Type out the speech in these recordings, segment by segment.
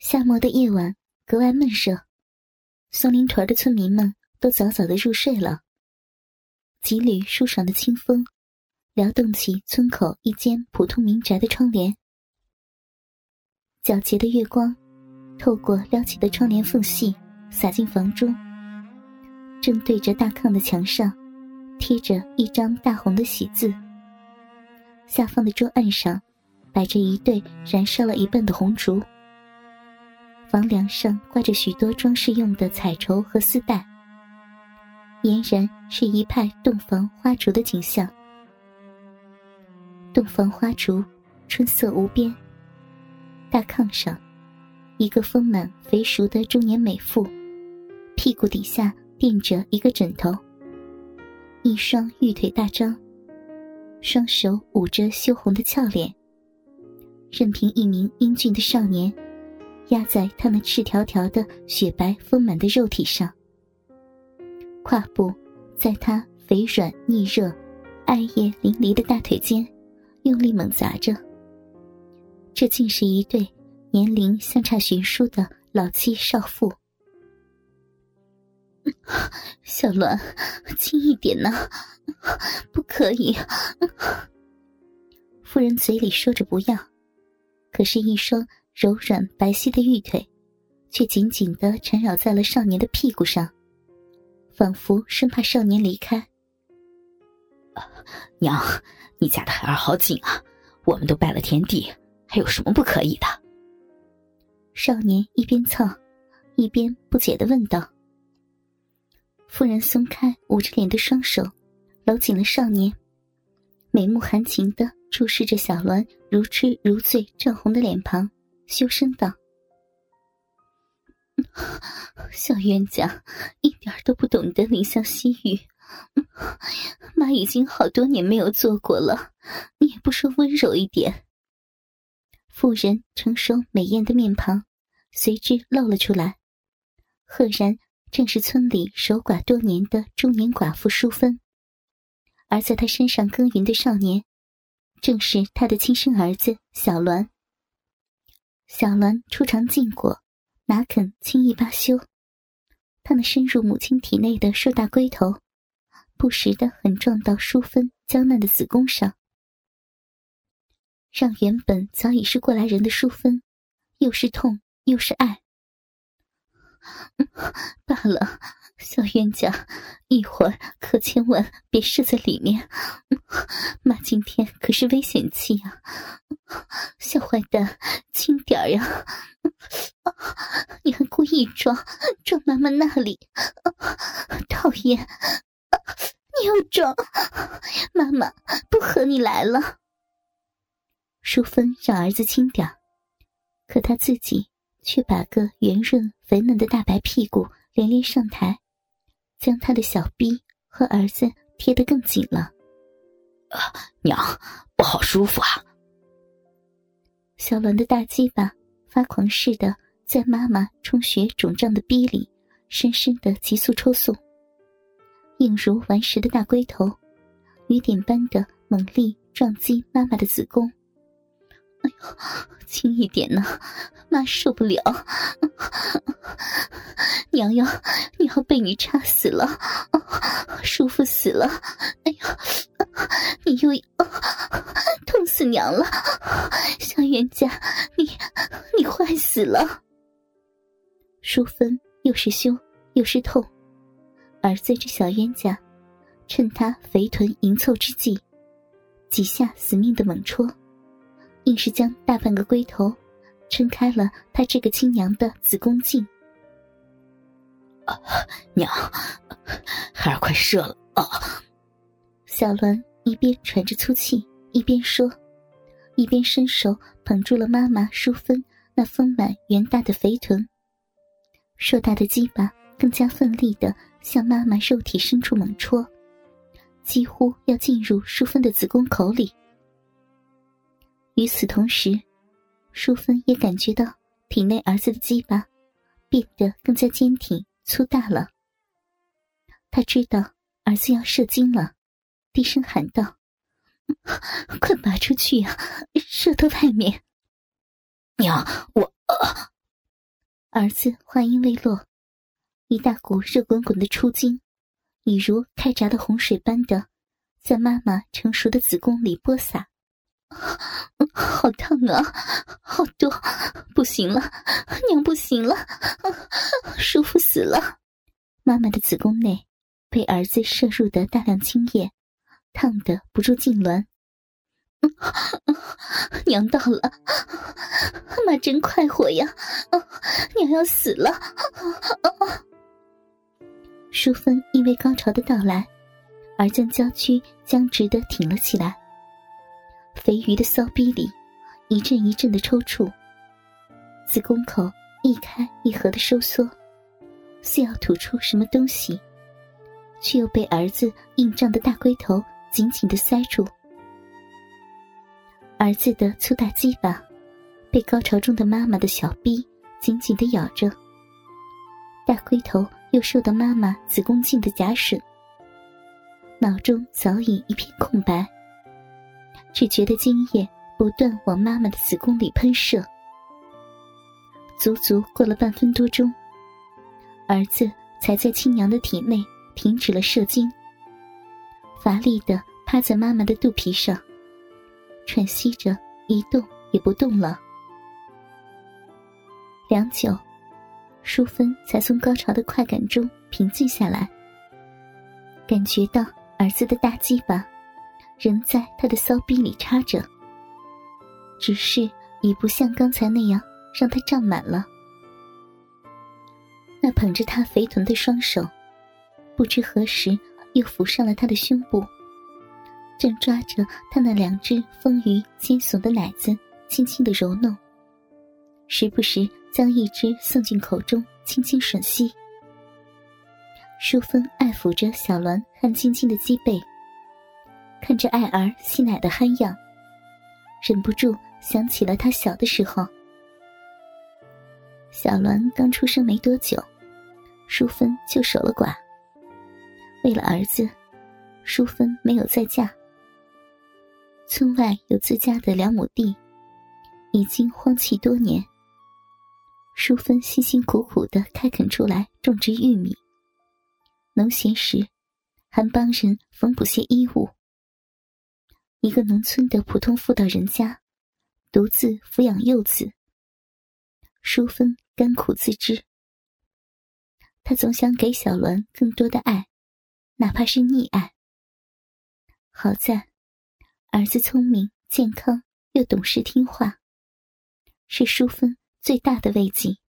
夏末的夜晚格外闷热，松林屯的村民们都早早的入睡了。几缕舒爽的清风撩动起村口一间普通民宅的窗帘，皎洁的月光透过撩起的窗帘缝隙洒进房中。正对着大炕的墙上贴着一张大红的喜字，下方的桌案上摆着一对燃烧了一半的红烛，房梁上挂着许多装饰用的彩绸和丝带，俨然是一派洞房花烛的景象。洞房花烛，春色无边。大炕上，一个丰满肥熟的中年美妇，屁股底下垫着一个枕头，一双玉腿大张，双手捂着羞红的俏脸，任凭一名英俊的少年压在他那赤条条的雪白丰满的肉体上，胯部在他肥软腻热艾叶淋漓的大腿间用力猛砸着。这竟是一对年龄相差悬殊的老妻少妇。小栾，轻一点呐，不可以。夫人嘴里说着不要，可是一双柔软白皙的玉腿却紧紧地缠绕在了少年的屁股上，仿佛生怕少年离开。 娘，你家的孩儿好紧啊，我们都拜了天地，还有什么不可以的？ 少年一边蹭一边不解地问道。夫人松开捂着脸的双手，搂紧了少年，美目含情地注视着小栾如痴如醉涨红的脸庞，羞声道：小冤家一点都不懂得怜香惜玉，妈已经好多年没有做过了，你也不说温柔一点。妇人成熟美艳的面庞随之露了出来，赫然正是村里守寡多年的中年寡妇淑芬，而在她身上耕耘的少年正是她的亲生儿子小栾。小栾初尝禁果，哪肯轻易罢休，他那深入母亲体内的硕大龟头不时地狠撞到淑芬娇嫩的子宫上，让原本早已是过来人的淑芬又是痛又是爱。罢了，小冤家，一会儿可千万别射在里面，妈今天可是危险期啊！小坏蛋，轻点呀！你还故意撞妈妈那里，讨厌！你又撞，妈妈不和你来了。淑芬让儿子轻点，可他自己却把个圆润肥嫩的大白屁股连连上抬，将他的小臂和儿子贴得更紧了。 娘，不好舒服啊！ 小栾的大鸡巴发狂似的在妈妈充血肿胀的逼里深深的急速抽送，硬如顽石的大龟头雨点般的猛力撞击妈妈的子宫。哎呦，轻一点呐，妈受不了！娘要被你插死了，舒服死了！哎呦，你又痛死娘了！小冤家，你坏死了！淑芬又是羞又是痛，而在这小冤家趁他肥臀迎凑之际，几下死命的猛戳，硬是将大半个龟头撑开了他这个亲娘的子宫颈。 娘，孩儿快射了啊！ 小栾一边喘着粗气一边说，一边伸手捧住了妈妈淑芬那丰满圆大的肥臀，硕大的鸡巴更加奋力地向妈妈肉体深处猛戳，几乎要进入淑芬的子宫口里。与此同时，淑芬也感觉到体内儿子的鸡巴变得更加坚挺粗大了。她知道儿子要射精了，低声喊道：快拔出去呀，射到外面！ 娘，我儿子话音未落，一大股热滚滚的出精，已如开闸的洪水般的在妈妈成熟的子宫里播撒。好烫啊，好多，不行了，娘不行了，舒服死了。妈妈的子宫内被儿子摄入的大量精液烫得不住痉挛。娘到了，妈真快活呀，娘要死了。淑芬因为高潮的到来而将娇躯僵直地挺了起来，肥鱼的骚逼里一阵一阵的抽搐，子宫口一开一合的收缩，似要吐出什么东西，却又被儿子硬胀的大龟头紧紧地塞住。儿子的粗大鸡巴被高潮中的妈妈的小逼紧紧地咬着，大龟头又受到妈妈子宫颈的夹吮，脑中早已一片空白，只觉得精液不断往妈妈的子宫里喷射。足足过了半分多钟，儿子才在亲娘的体内停止了射精，乏力地趴在妈妈的肚皮上，喘息着一动也不动了。良久，淑芬才从高潮的快感中平静下来，感觉到儿子的大鸡巴仍在他的骚逼里插着，只是已不像刚才那样让他胀满了。那捧着他肥臀的双手不知何时又扶上了他的胸部，正抓着他那两只丰腴尖耸的奶子轻轻地揉弄，时不时将一只送进口中轻轻吮吸。淑芬爱抚着小鸾汗津津的脊背，看着爱儿吸奶的憨样，忍不住想起了他小的时候。小鸾刚出生没多久，淑芬就守了寡。为了儿子，淑芬没有再嫁。村外有自家的2亩地，已经荒弃多年。淑芬辛辛苦苦地开垦出来种植玉米，农闲时还帮人缝补些衣物。一个农村的普通妇道人家，独自抚养幼子，淑芬甘苦自知。她总想给小鸾更多的爱，哪怕是溺爱。好在儿子聪明健康又懂事听话，是淑芬最大的慰藉。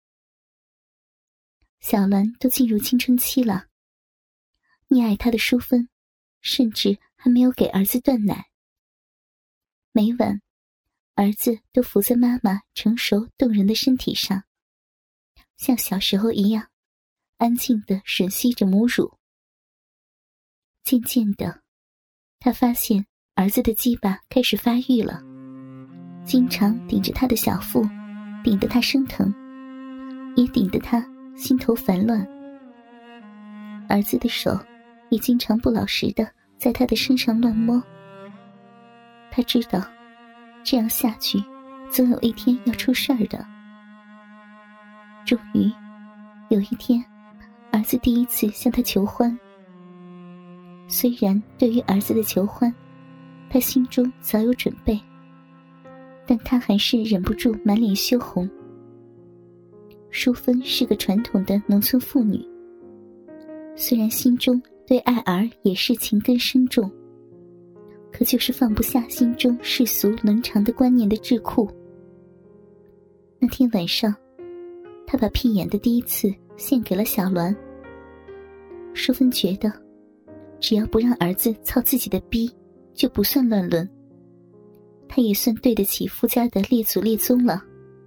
小鸾都进入青春期了，溺爱他的淑芬甚至还没有给儿子断奶。每晚儿子都伏在妈妈成熟动人的身体上，像小时候一样安静地吮吸着母乳。渐渐的，他发现儿子的鸡巴开始发育了，经常顶着他的小腹，顶得他生疼，也顶得他心头烦乱。儿子的手也经常不老实地在他的身上乱摸。他知道这样下去总有一天要出事儿的。终于有一天，儿子第一次向他求欢。虽然对于儿子的求欢他心中早有准备，但他还是忍不住满脸羞红。淑芬是个传统的农村妇女，虽然心中对爱儿也是情根深重，可就是放不下心中世俗伦常的观念的桎梏。那天晚上，他把屁眼的第一次献给了小鸾。淑芬觉得只要不让儿子操自己的逼，就不算乱伦，他也算对得起夫家的列祖列宗了。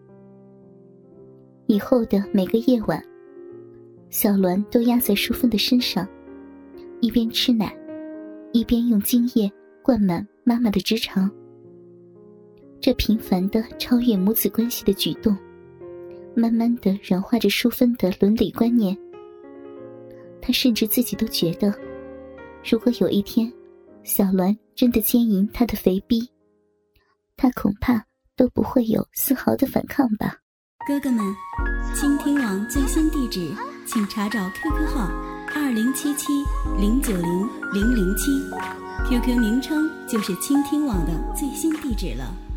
以后的每个夜晚，小鸾都压在淑芬的身上，一边吃奶，一边用精液灌满妈妈的直肠。这频繁的超越母子关系的举动，慢慢地软化着淑芬的伦理观念。她甚至自己都觉得，如果有一天小鸾真的奸淫她的肥逼，她恐怕都不会有丝毫的反抗吧。 哥哥们，倾听网最新地址，请查找 QQ 号2077090007，QQ 名称就是倾听网的最新地址了。